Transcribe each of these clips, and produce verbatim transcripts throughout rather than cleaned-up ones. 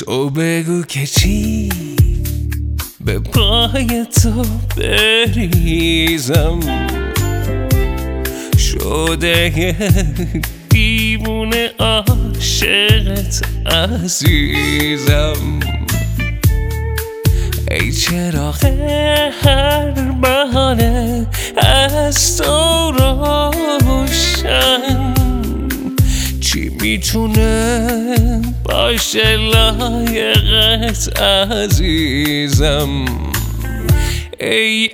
تو بگو که چی به پای تو بریزم، شده یه دیوونه عاشقت عزیزم. ای چراغ هر بهانه از تو روشن، چی میتونه باشه لایقت عزیزم. ای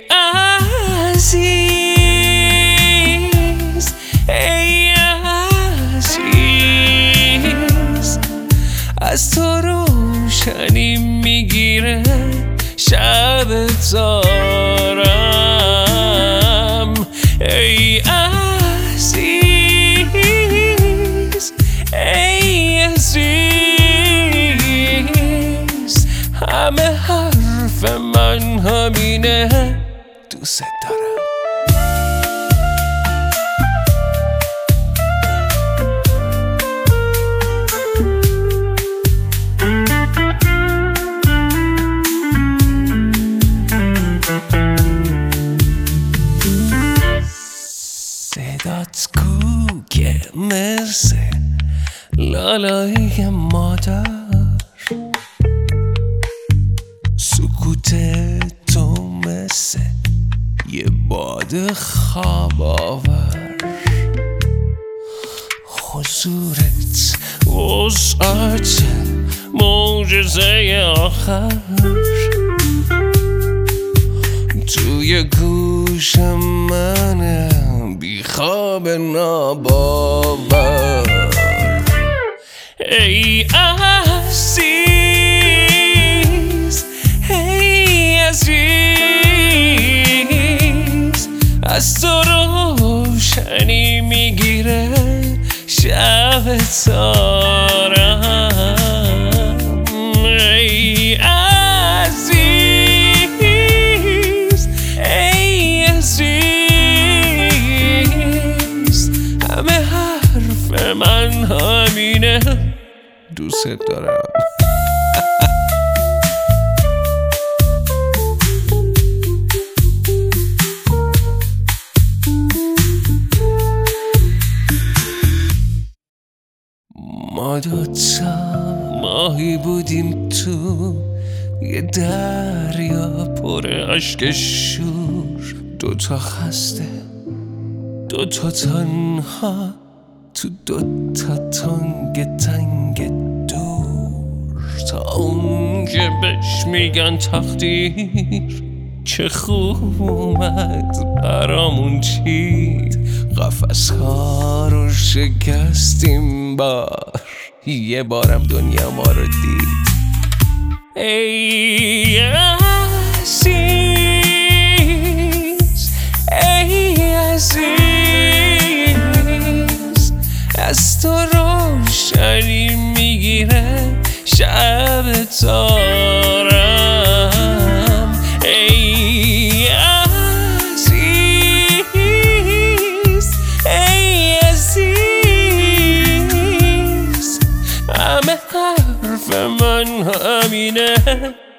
عزیز، ای عزیز، از تو روشنی میگیره شب تارم. ای عزیز، ای عزیز، همه حرف من همینه، دوست دارم. صدات کو که مثل لالای مادر، سکوت تو مثل یه باد خواب آور، حضورت وسعت معجزه آخر، توی گوش منه بی خواب ناباور. ای عزیز، ای عزیز، از تو روشنی میگیره شب تارم. ای عزیز، ای عزیز، همه حرف من همینه، دوست دارم. ما دوتا ماهی بودیم تو یه دریا پر عشق شور، دوتا خسته، دوتا تنها تو دوتا تنگ تنگ دور، تا اون که بهش میگن تقدیر چه خوب اومد برامون چید. قفس ها رو شکستیم بار، یه بارم دنیا ما رو دید. ای عزیز، ای عزیز، از تو روشنی میگیره شب تارم. ای عزیز، ای عزیز، همه حرف من همینه،